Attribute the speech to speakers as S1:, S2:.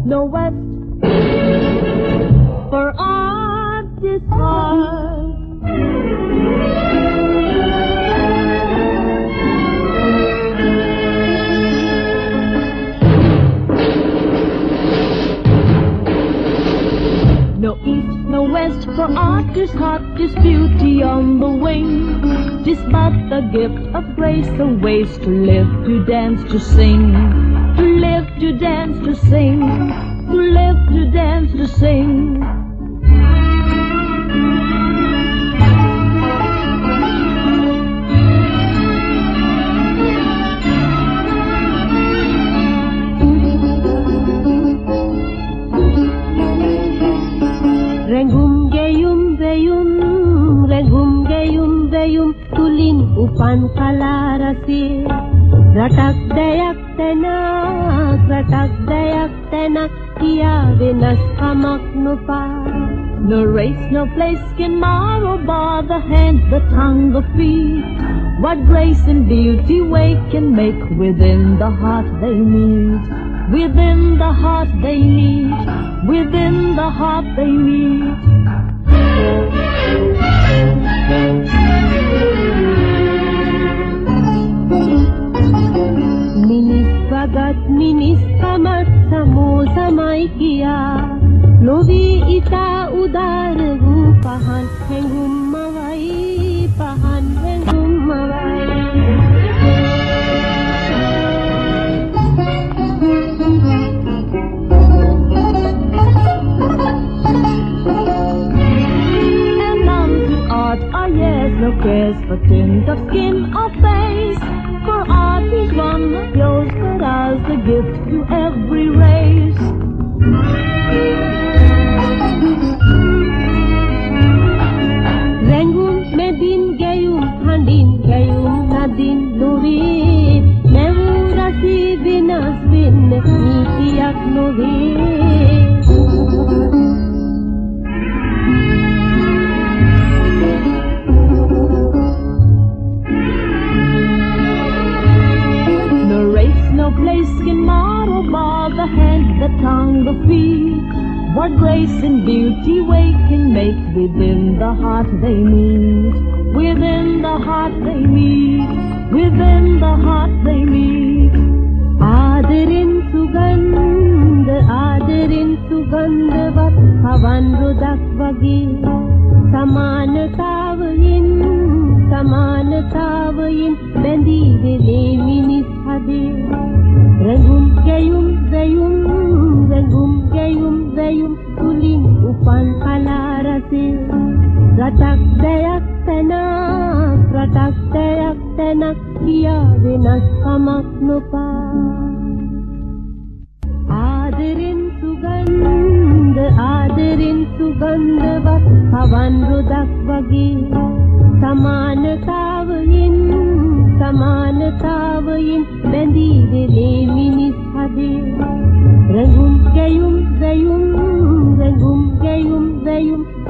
S1: no west for artist heart. No east, no west for artist heart. 'Tis beauty on the wing. 'Tis but the gift of grace, the ways to live, to dance, to sing. To live, to dance, to sing. To live, to dance, to sing.
S2: Rengum gayum gayum, rengum gayum gayum, tulin upan kalarasi. Ratak dayak tenak, ratak dayak tenak, kia venas kamak nupa.
S1: No race, no place can mar or bar the hand, the tongue, the feet. What grace and beauty way can make within the heart they meet. Within the heart they meet. Within the heart they meet.
S2: Minis bagat, minis kamat, samo samay kia. Lovi ita udar rupahan, hengum mawai, pahan hengum mawai.
S1: No cares for tint of skin or face, for art is one of yours, but as a gift to every race.
S2: Rengum medin gayum handin gayum nadin luvi, memurasi binas bin nitiak luvi.
S1: No place can mar or bar the hand, the tongue, the feet. What grace and beauty way can make within the heart they meet. Within the heart they meet. Within the heart they meet.
S2: Aadarin sugandhavat havan rudak vagi. Samanatavayin bendi vele minis hade. Rengum gayum gayum, rengum gayum gayum, tulin upan kalarasi. Ratak dayak tenak, kia venas kamak nupa. Aadarin sugandhavat havan rudak vagi. Samanatavayin bendi vele minis hade. Rengum gayum gayum, rengum gayum gayum,